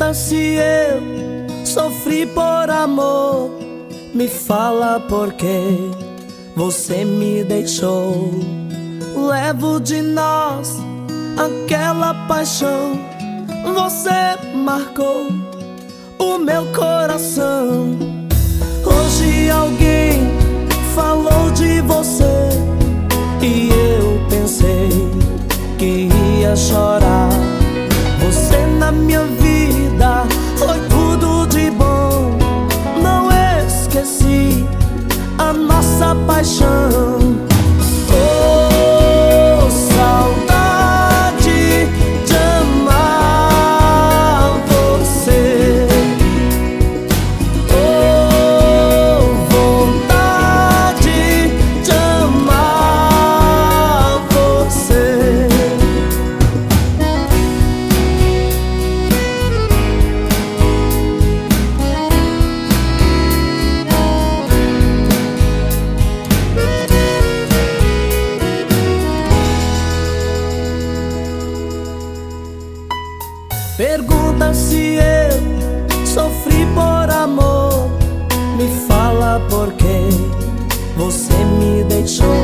Pergunta se eu sofri por amor. Me fala por que você me deixou. Levo de nós aquela paixão. Você marcou o meu coração. Hoje alguém falou de você e eu pensei que ia chorar. Você na minha vida foi tudo de bom. Não esqueci a nossa paixão. Oh, saudade de amar você. Oh, vontade de amar você. Pergunta se eu sofri por amor. Me fala por que você me deixou.